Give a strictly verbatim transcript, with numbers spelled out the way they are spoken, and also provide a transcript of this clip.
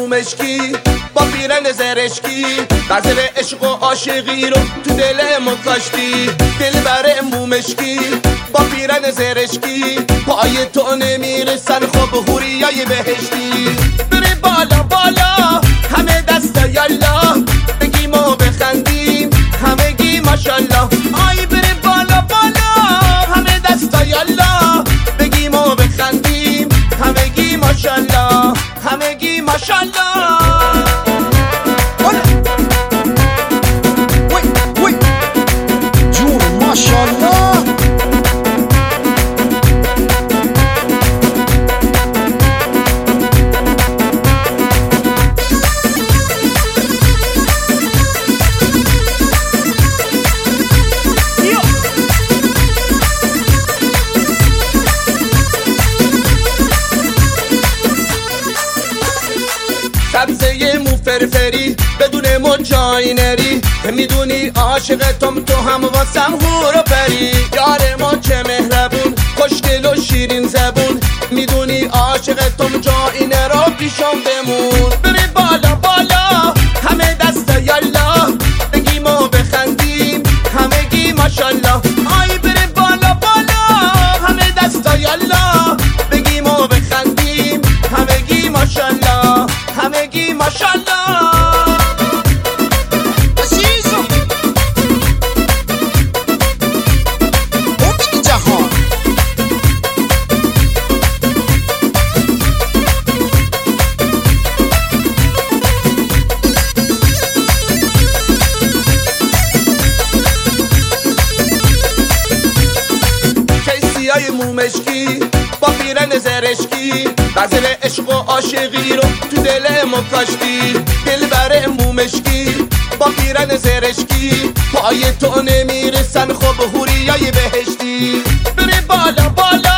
مومشکی با پیرن زرشکی غزل عشق و عاشقی رو تو دل ما کاشتی. دل بر مومشکی با پیرن زرشکی پای تو نمیرسن خب حوریای بهشتی. بره بالا بالا همه دستا یالا بگیم و بخندیم همگی ماشالله. آی بره بالا بالا همه دستا یالا بگیم و بخندیم همگی ماشالله همگی ماشالله. سبزه مو فرفری بدون مو جایی نری میدونی عاشقتم تو هم واسم هور و پری. یار ما چه مهربون خوشگل و شیرین زبون میدونی عاشقتم جایی نرو پیشم بمون. بری بالا بالا همه دستا یالا بگیم و بخندیم همگی ماشالله. آی بری بالا بالا همه دستا یالا بگیم و بخندیم همگی ماشالله همگی ماشالله. کیسیای مومشکی با پیرن زرشکی غزل عشق و عاشقی رو تو دل ما کاشتی. دل بر مومشکی با پیرن زرشکی پای تو نمیرسن خب حوریای بهشتی. بره بالا بالا